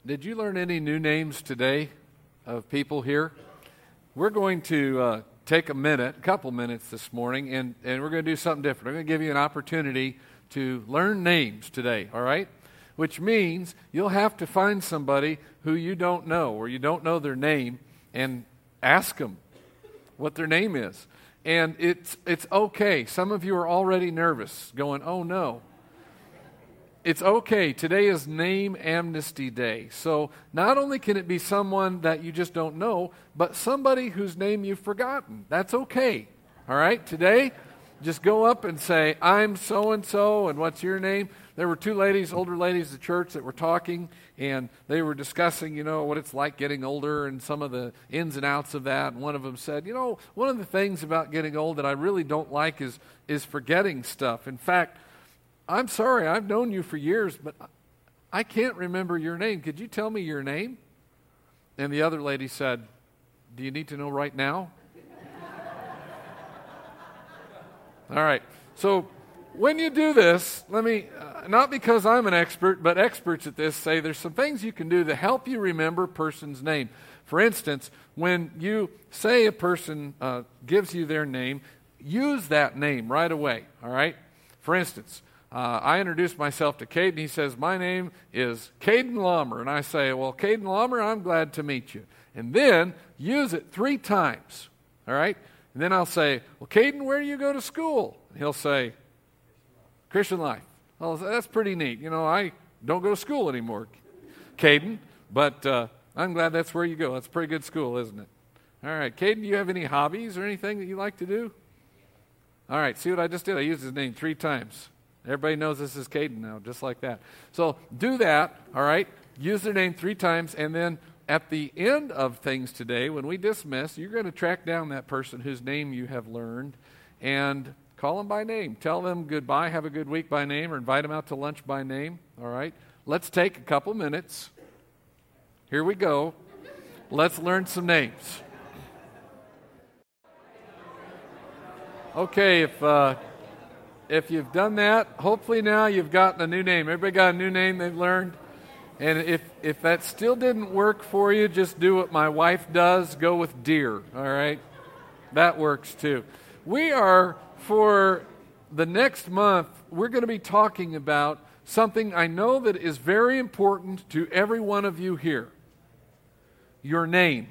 Did you learn any new names today of people here? We're going to take a couple minutes this morning, and we're going to do something different. I'm going to give you an opportunity to learn names today, all right? Which means you'll have to find somebody who you don't know or you don't know their name and ask them what their name is. And it's okay. Some of you are already nervous, going, oh no. It's okay. Today is Name Amnesty Day. So not only can it be someone that you just don't know, but somebody whose name you've forgotten. That's okay. All right? Today, just go up and say, I'm so-and-so, and what's your name? There were two ladies, older ladies at church that were talking, and they were discussing, what it's like getting older and some of the ins and outs of that. And one of them said, one of the things about getting old that I really don't like is forgetting stuff. In fact, I'm sorry, I've known you for years, but I can't remember your name. Could you tell me your name? And the other lady said, do you need to know right now? All right. So when you do this, let me, not because I'm an expert, but experts at this say there's some things you can do to help you remember a person's name. For instance, when you say a person gives you their name, use that name right away, all right? For instance, I introduced myself to Caden. He says, my name is Caden Lommer. And I say, well, Caden Lommer, I'm glad to meet you. And then use it 3 times, all right? And then I'll say, well, Caden, where do you go to school? And he'll say, Christian Life. Well, that's pretty neat. I don't go to school anymore, Caden, but I'm glad that's where you go. That's a pretty good school, isn't it? All right, Caden, do you have any hobbies or anything that you like to do? All right, see what I just did? I used his name 3 times. Everybody knows this is Caden now, just like that. So do that, all right? Use their name 3 times, and then at the end of things today, when we dismiss, you're going to track down that person whose name you have learned and call them by name. Tell them goodbye, have a good week by name, or invite them out to lunch by name, all right? Let's take a couple minutes. Here we go. Let's learn some names. Okay, if you've done that, hopefully now you've gotten a new name. Everybody got a new name they've learned? And if that still didn't work for you, just do what my wife does. Go with deer, all right? That works too. We are, for the next month, we're going to be talking about something I know that is very important to every one of you here. Your name.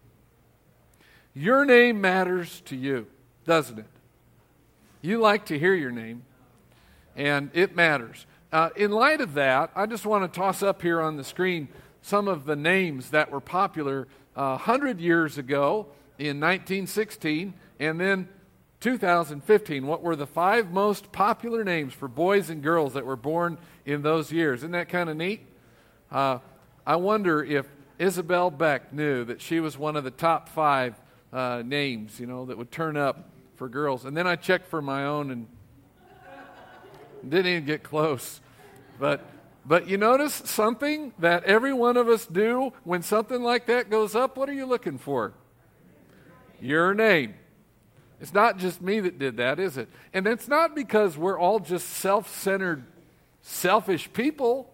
Your name matters to you, doesn't it? You like to hear your name, and it matters. In light of that, I just want to toss up here on the screen some of the names that were popular 100 years ago in 1916, and then 2015. What were the 5 most popular names for boys and girls that were born in those years? Isn't that kind of neat? I wonder if Isabel Beck knew that she was one of the top 5 names, that would turn up for girls. And then I checked for my own and didn't even get close. But you notice something that every one of us do when something like that goes up? What are you looking for? Your name. It's not just me that did that, is it? And it's not because we're all just self-centered, selfish people.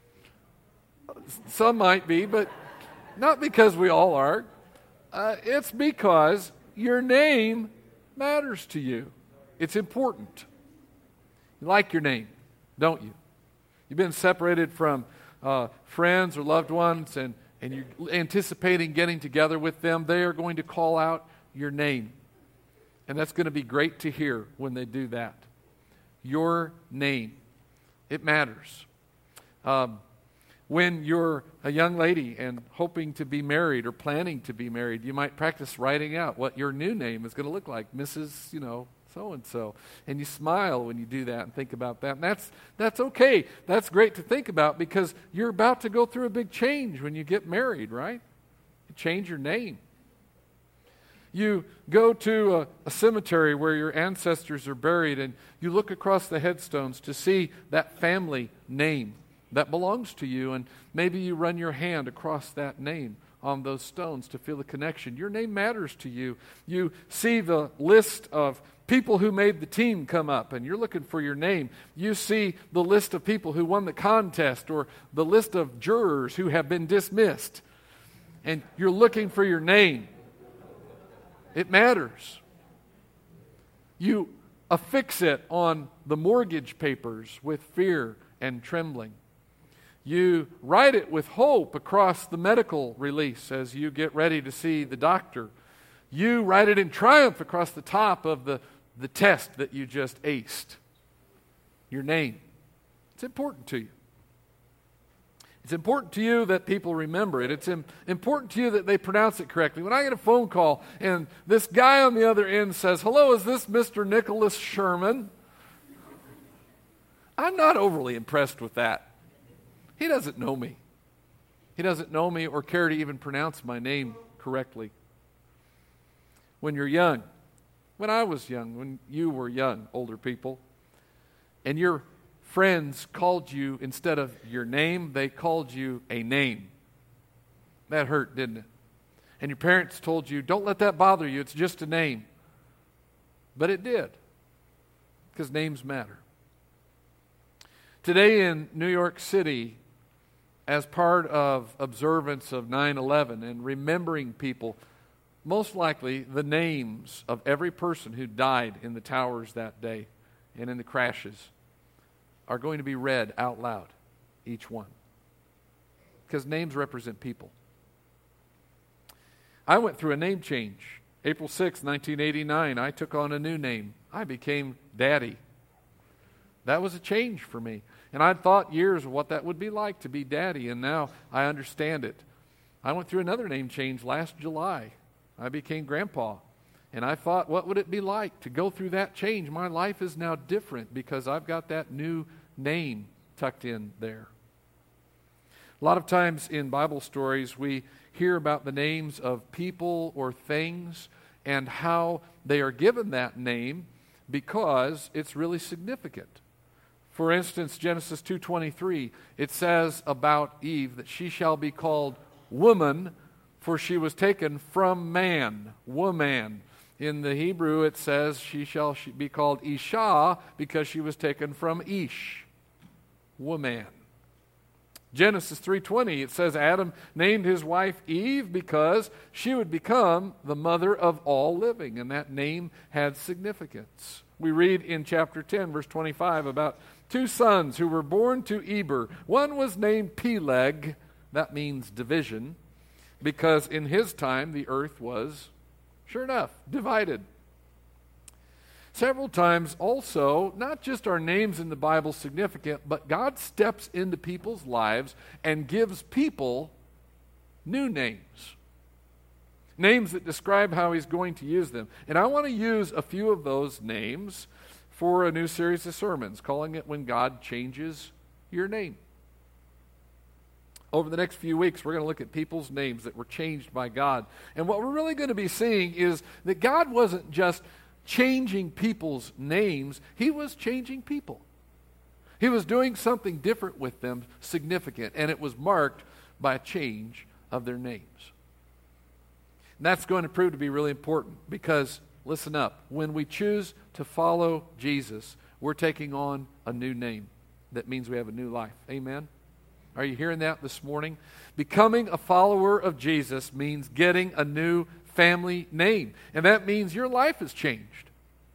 Some might be, but not because we all are. It's because your name matters to you. It's important. You like your name, don't you? You've been separated from friends or loved ones, and you're anticipating getting together with them. They are going to call out your name. And that's going to be great to hear when they do that. Your name. It matters. When you're a young lady and hoping to be married or planning to be married, you might practice writing out what your new name is going to look like. Mrs., so-and-so. And you smile when you do that and think about that. And that's okay. That's great to think about because you're about to go through a big change when you get married, right? You change your name. You go to a cemetery where your ancestors are buried and you look across the headstones to see that family name that belongs to you, and maybe you run your hand across that name on those stones to feel the connection. Your name matters to you. You see the list of people who made the team come up, and you're looking for your name. You see the list of people who won the contest, or the list of jurors who have been dismissed, and you're looking for your name. It matters. You affix it on the mortgage papers with fear and trembling. You write it with hope across the medical release as you get ready to see the doctor. You write it in triumph across the top of the test that you just aced. Your name. It's important to you. It's important to you that people remember it. It's important to you that they pronounce it correctly. When I get a phone call and this guy on the other end says, "Hello, is this Mr. Nicholas Sherman?" I'm not overly impressed with that. He doesn't know me. He doesn't know me or care to even pronounce my name correctly. When you're young, when I was young, when you were young, older people, and your friends called you, instead of your name, they called you a name. That hurt, didn't it? And your parents told you, "Don't let that bother you, it's just a name." But it did, because names matter. Today in New York City, as part of observance of 9/11 and remembering people, most likely the names of every person who died in the towers that day and in the crashes are going to be read out loud, each one. Because names represent people. I went through a name change. April 6, 1989, I took on a new name. I became Daddy. That was a change for me. And I'd thought years of what that would be like to be Daddy, and now I understand it. I went through another name change last July. I became Grandpa. And I thought, what would it be like to go through that change? My life is now different because I've got that new name tucked in there. A lot of times in Bible stories, we hear about the names of people or things and how they are given that name because it's really significant. For instance, Genesis 2:23, it says about Eve that she shall be called woman, for she was taken from man, woman. In the Hebrew, it says she shall be called Isha because she was taken from Ish, woman. Genesis 3:20, it says Adam named his wife Eve because she would become the mother of all living, and that name had significance. We read in chapter 10, verse 25, about two sons who were born to Eber. One was named Peleg, that means division, because in his time the earth was, sure enough, divided. Several times also, not just are names in the Bible significant, but God steps into people's lives and gives people new names. Names that describe how He's going to use them. And I want to use a few of those names for a new series of sermons, calling it When God Changes Your Name. Over the next few weeks, we're going to look at people's names that were changed by God. And what we're really going to be seeing is that God wasn't just changing people's names, He was changing people. He was doing something different with them, significant, and it was marked by a change of their names. And that's going to prove to be really important because, listen up, when we choose to follow Jesus, we're taking on a new name. That means we have a new life. Amen? Are you hearing that this morning? Becoming a follower of Jesus means getting a new family name. And that means your life has changed.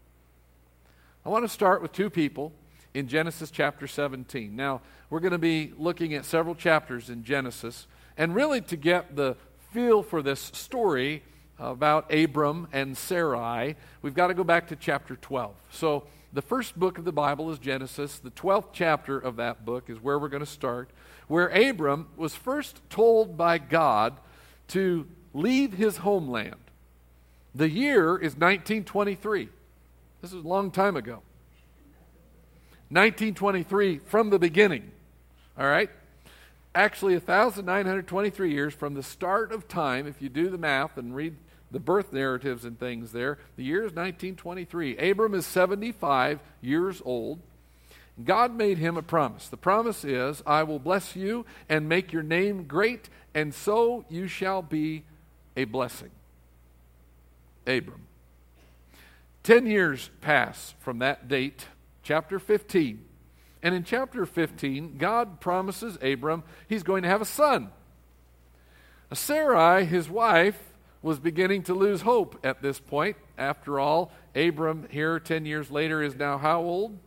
I want to start with two people in Genesis chapter 17. Now, we're going to be looking at several chapters in Genesis. And really to get the feel for this story about Abram and Sarai, we've got to go back to chapter 12. So the first book of the Bible is Genesis. The 12th chapter of that book is where we're going to start, where Abram was first told by God to leave his homeland. The year is 1923. This is a long time ago. 1923 from the beginning. All right? Actually, 1,923 years from the start of time, if you do the math and read the birth narratives and things there, the year is 1923. Abram is 75 years old, God made him a promise. The promise is, I will bless you and make your name great, and so you shall be a blessing. Abram. 10 years pass from that date, chapter 15. And in chapter 15, God promises Abram he's going to have a son. Sarai, his wife, was beginning to lose hope at this point. After all, Abram here 10 years later is now how old?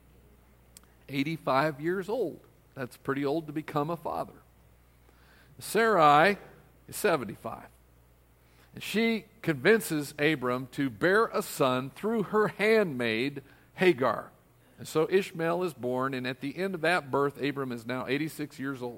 85 years old. That's pretty old to become a father. Sarai is 75. And she convinces Abram to bear a son through her handmaid, Hagar. And so Ishmael is born, and at the end of that birth, Abram is now 86 years old.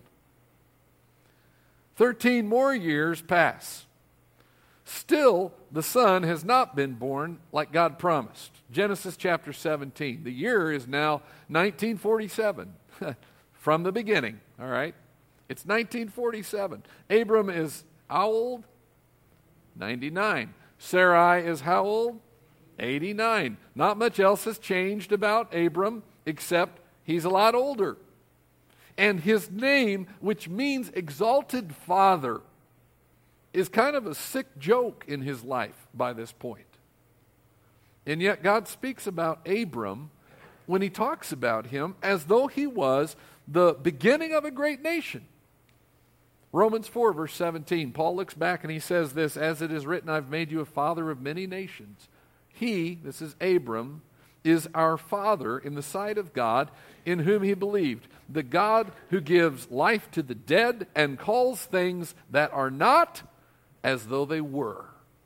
13 more years pass. Still, the son has not been born like God promised. Genesis chapter 17. The year is now 1947 from the beginning, all right? It's 1947. Abram is how old? 99. Sarai is how old? 89. Not much else has changed about Abram except he's a lot older. And his name, which means exalted father, is kind of a sick joke in his life by this point. And yet God speaks about Abram when he talks about him as though he was the beginning of a great nation. Romans 4, verse 17, Paul looks back and he says this, as it is written, I've made you a father of many nations. He, this is Abram, is our father in the sight of God, in whom he believed, the God who gives life to the dead and calls things that are not as though they were.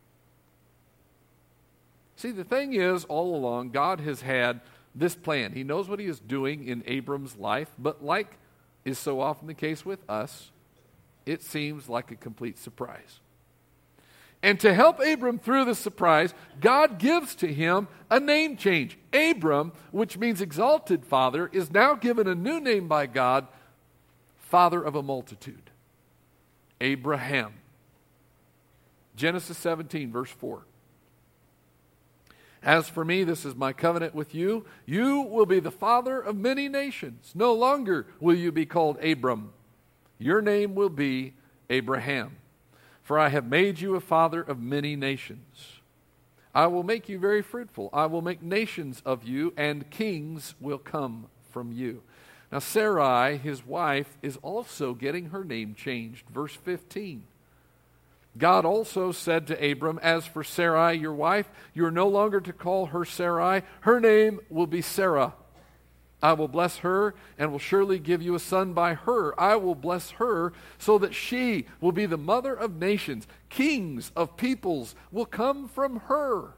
See, the thing is, all along, God has had this plan. He knows what he is doing in Abram's life, but like is so often the case with us, it seems like a complete surprise. And to help Abram through the surprise, God gives to him a name change. Abram, which means exalted father, is now given a new name by God, father of a multitude. Abraham. Genesis 17, verse 4. As for me, this is my covenant with you. You will be the father of many nations. No longer will you be called Abram. Your name will be Abraham. For I have made you a father of many nations. I will make you very fruitful. I will make nations of you, and kings will come from you. Now Sarai, his wife, is also getting her name changed. Verse 15. God also said to Abram, as for Sarai, your wife, you are no longer to call her Sarai. Her name will be Sarah. I will bless her and will surely give you a son by her. I will bless her so that she will be the mother of nations. Kings of peoples will come from her.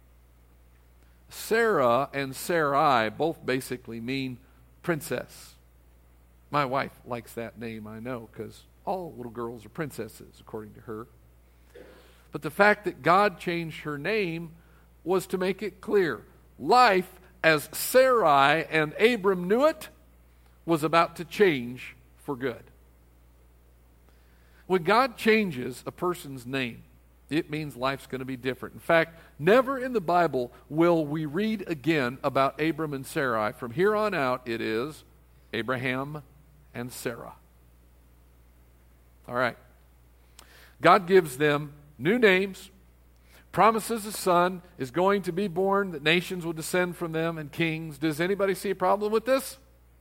Sarah and Sarai both basically mean princess. My wife likes that name, I know, because all little girls are princesses, according to her. But the fact that God changed her name was to make it clear. Life, as Sarai and Abram knew it, was about to change for good. When God changes a person's name, it means life's going to be different. In fact, never in the Bible will we read again about Abram and Sarai. From here on out, it is Abraham and Sarah. All right. God gives them new names, promises a son is going to be born, that nations will descend from them, and kings. Does anybody see a problem with this?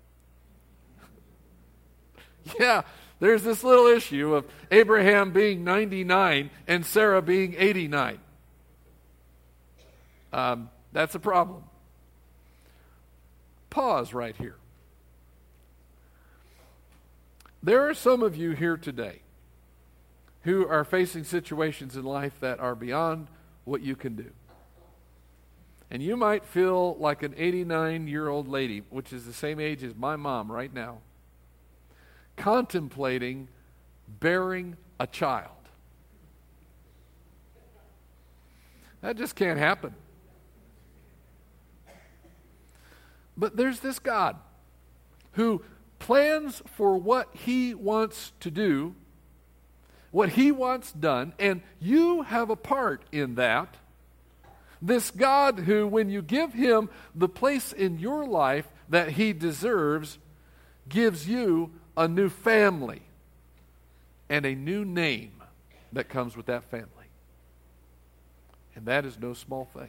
Yeah, there's this little issue of Abraham being 99 and Sarah being 89. That's a problem. Pause right here. There are some of you here today who are facing situations in life that are beyond what you can do. And you might feel like an 89-year-old lady, which is the same age as my mom right now, contemplating bearing a child. That just can't happen. But there's this God who plans for what he wants to do, what he wants done, and you have a part in that. This God who, when you give him the place in your life that He deserves gives you a new family and a new name that comes with that family. And that is no small thing.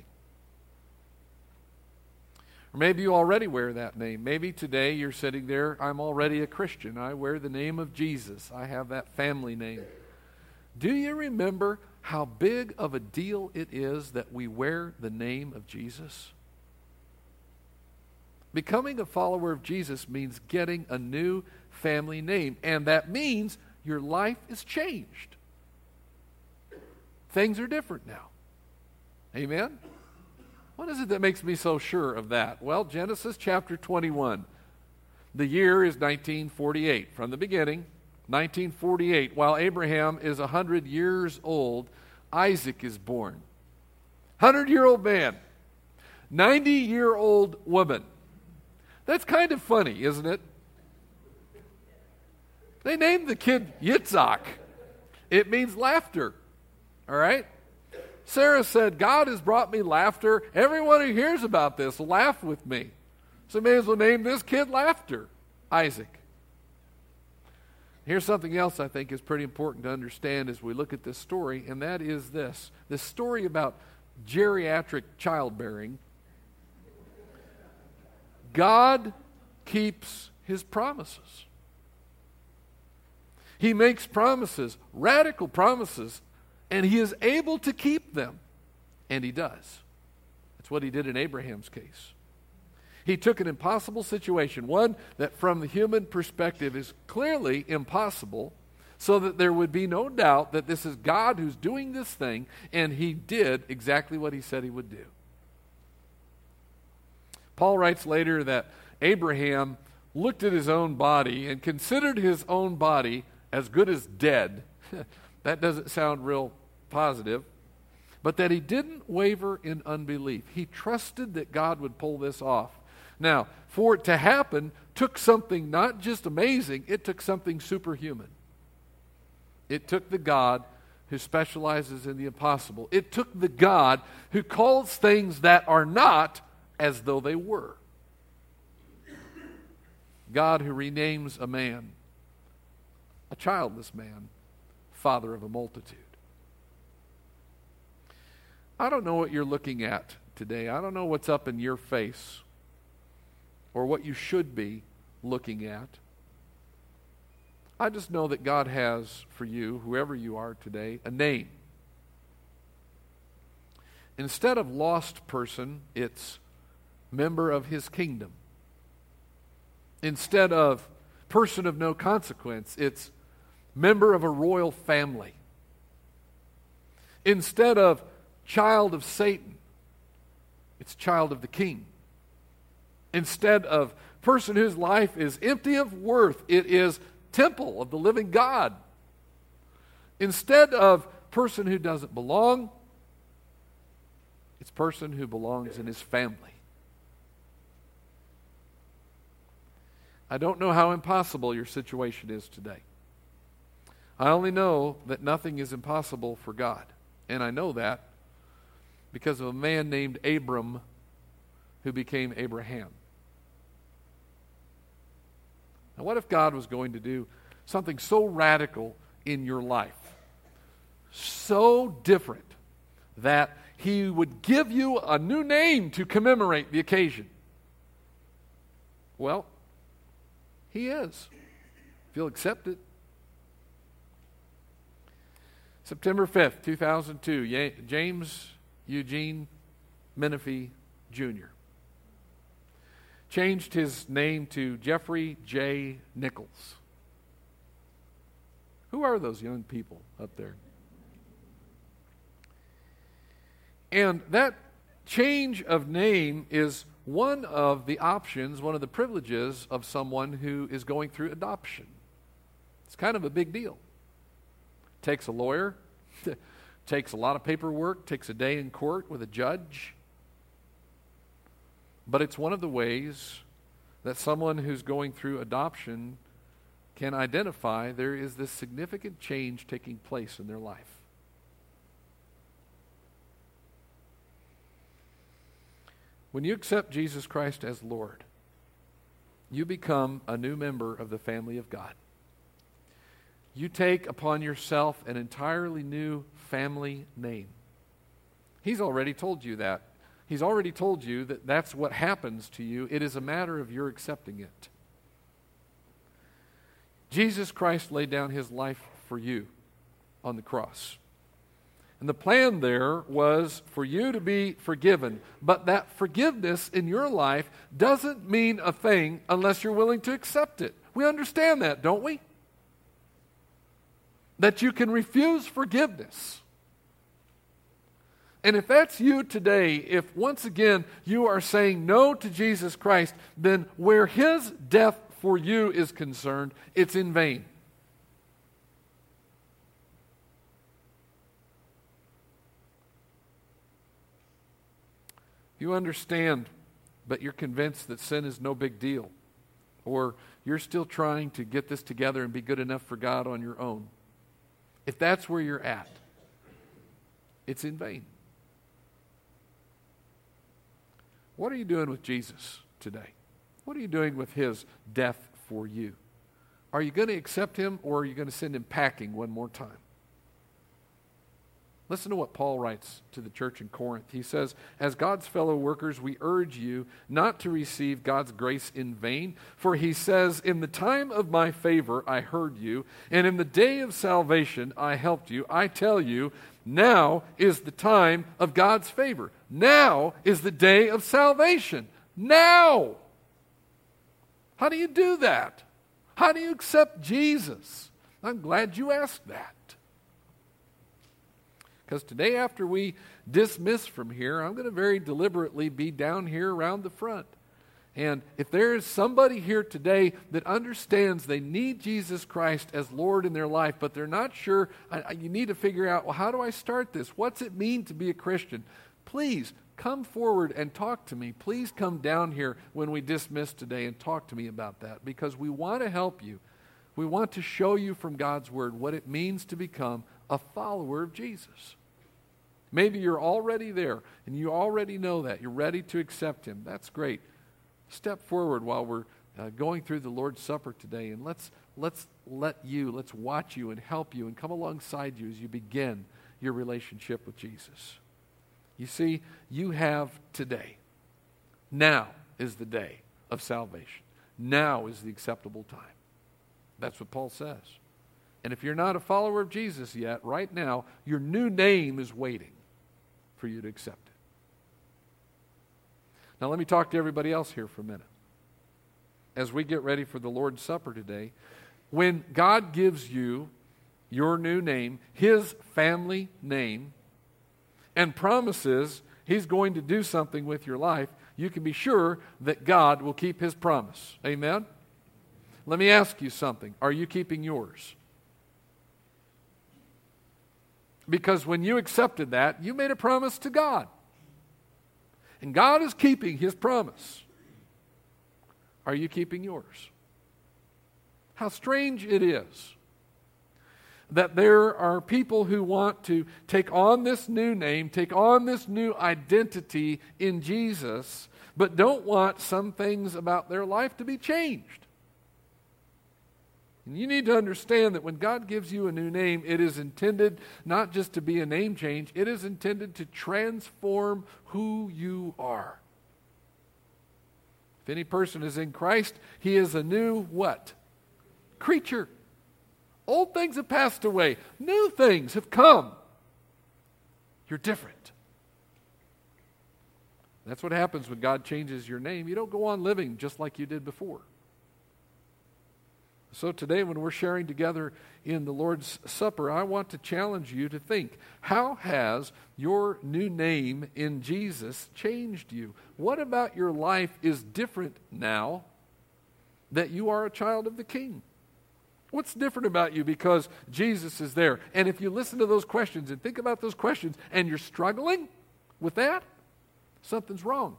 Or maybe you already wear that name. Maybe today you're sitting there, I'm already a Christian. I wear the name of Jesus. I have that family name. Do you remember how big of a deal it is that we wear the name of Jesus? Becoming a follower of Jesus means getting a new family name, and that means your life is changed. Things are different now. Amen? What is it that makes me so sure of that? Well, Genesis chapter 21. The year is 1948. From the beginning, 1948, while Abraham is 100 years old, Isaac is born. 100-year-old man, 90-year-old woman. That's kind of funny, isn't it? They named the kid Yitzhak. It means laughter. All right? Sarah said, God has brought me laughter. Everyone who hears about this will laugh with me. So may as well name this kid Laughter, Isaac. Here's something else I think is pretty important to understand as we look at this story, and that is this. This story about geriatric childbearing. God keeps His promises. He makes promises, radical promises, and He is able to keep them. And He does. That's what He did in Abraham's case. He took an impossible situation, one that from the human perspective is clearly impossible, so that there would be no doubt that this is God who's doing this thing, and He did exactly what He said He would do. Paul writes later that Abraham looked at his own body and considered his own body as good as dead. That doesn't sound real positive. But that he didn't waver in unbelief. He trusted that God would pull this off. Now, for it to happen took something not just amazing, it took something superhuman. It took the God who specializes in the impossible. It took the God who calls things that are not as though they were. God who renames a man, a childless man, father of a multitude. I don't know what you're looking at today. I don't know what's up in your face or what you should be looking at. I just know that God has for you, whoever you are today, a name. Instead of lost person, it's member of His kingdom. Instead of person of no consequence, it's member of a royal family. Instead of child of Satan, it's child of the King. Instead of person whose life is empty of worth, it is temple of the living God. Instead of person who doesn't belong, it's person who belongs in His family. I don't know how impossible your situation is today. I only know that nothing is impossible for God. And I know that because of a man named Abram who became Abraham. Now, what if God was going to do something so radical in your life, so different, that He would give you a new name to commemorate the occasion? Well, He is, if you'll accept it. September 5th, 2002, James Eugene Menifee Jr. changed his name to Jeffrey J. Nichols. Who are those young people up there? And that change of name is one of the options, one of the privileges of someone who is going through adoption. It's kind of a big deal. Takes a lawyer, takes a lot of paperwork, takes a day in court with a judge. But it's one of the ways that someone who's going through adoption can identify there is this significant change taking place in their life. When you accept Jesus Christ as Lord, you become a new member of the family of God. You take upon yourself an entirely new family name. He's already told you that. He's already told you that that's what happens to you. It is a matter of your accepting it. Jesus Christ laid down his life for you on the cross. And the plan there was for you to be forgiven. But that forgiveness in your life doesn't mean a thing unless you're willing to accept it. We understand that, don't we? That you can refuse forgiveness. And if that's you today, if once again you are saying no to Jesus Christ, then where his death for you is concerned, it's in vain. You understand, but you're convinced that sin is no big deal, or you're still trying to get this together and be good enough for God on your own. If that's where you're at, it's in vain. What are you doing with Jesus today? What are you doing with his death for you? Are you going to accept him, or are you going to send him packing one more time? Listen to what Paul writes to the church in Corinth. He says, as God's fellow workers, we urge you not to receive God's grace in vain. For he says, in the time of my favor I heard you, and in the day of salvation I helped you. I tell you, now is the time of God's favor. Now is the day of salvation. Now! How do you do that? How do you accept Jesus? I'm glad you asked that. Because today, after we dismiss from here, I'm going to very deliberately be down here around the front. And if there is somebody here today that understands they need Jesus Christ as Lord in their life, but they're not sure, you need to figure out, well, how do I start this? What's it mean to be a Christian? Please come forward and talk to me. Please come down here when we dismiss today and talk to me about that, because we want to help you. We want to show you from God's Word what it means to become a follower of Jesus. Maybe you're already there and you already know that. You're ready to accept him. That's great. Step forward while we're going through the Lord's Supper today, and let's watch you and help you and come alongside you as you begin your relationship with Jesus. You see, you have today. Now is the day of salvation. Now is the acceptable time. That's what Paul says. And if you're not a follower of Jesus yet, right now, your new name is waiting for you to accept it. Now let me talk to everybody else here for a minute. As we get ready for the Lord's Supper today, when God gives you your new name, his family name, and promises he's going to do something with your life, you can be sure that God will keep his promise. Amen? Let me ask you something. Are you keeping yours? Because when you accepted that, you made a promise to God. And God is keeping his promise. Are you keeping yours? How strange it is that there are people who want to take on this new name, take on this new identity in Jesus, but don't want some things about their life to be changed. And you need to understand that when God gives you a new name, it is intended not just to be a name change, it is intended to transform who you are. If any person is in Christ, he is a new what? Creature. Old things have passed away. New things have come. You're different. That's what happens when God changes your name. You don't go on living just like you did before. So today, when we're sharing together in the Lord's Supper, I want to challenge you to think, how has your new name in Jesus changed you? What about your life is different now that you are a child of the King? What's different about you because Jesus is there? And if you listen to those questions and think about those questions and you're struggling with that, something's wrong.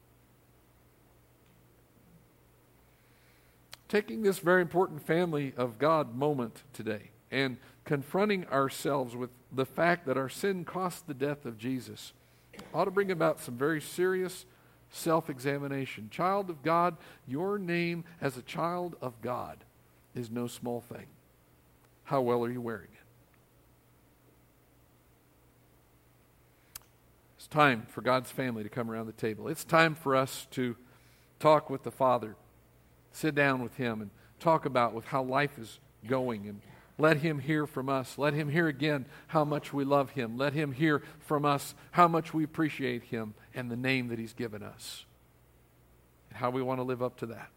Taking this very important family of God moment today and confronting ourselves with the fact that our sin cost the death of Jesus ought to bring about some very serious self-examination. Child of God, your name as a child of God is no small thing. How well are you wearing it? It's time for God's family to come around the table. It's time for us to talk with the Father, sit down with Him and talk about with how life is going, and let Him hear from us. Let Him hear again how much we love Him. Let Him hear from us how much we appreciate Him and the name that He's given us, and how we want to live up to that.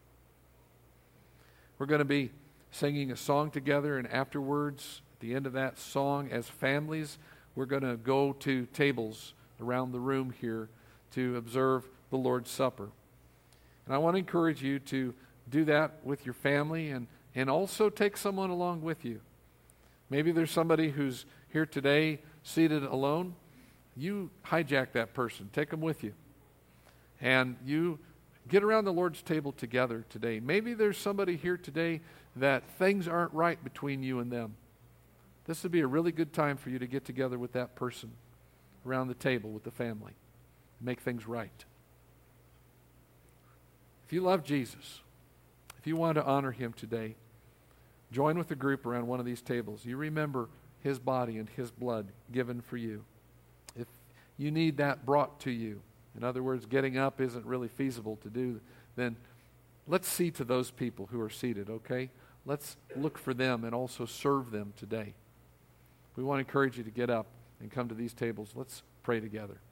We're going to be singing a song together, and afterwards, at the end of that song, as families, we're going to go to tables around the room here to observe the Lord's Supper. And I want to encourage you to do that with your family, and also take someone along with you. Maybe there's somebody who's here today seated alone. You hijack that person. Take them with you. And you get around the Lord's table together today. Maybe there's somebody here today that things aren't right between you and them. This would be a really good time for you to get together with that person around the table with the family. Make things right. If you love Jesus, if you want to honor Him today, join with the group around one of these tables. You remember His body and His blood given for you. If you need that brought to you, in other words, getting up isn't really feasible to do, then let's see to those people who are seated, okay? Let's look for them and also serve them today. We want to encourage you to get up and come to these tables. Let's pray together.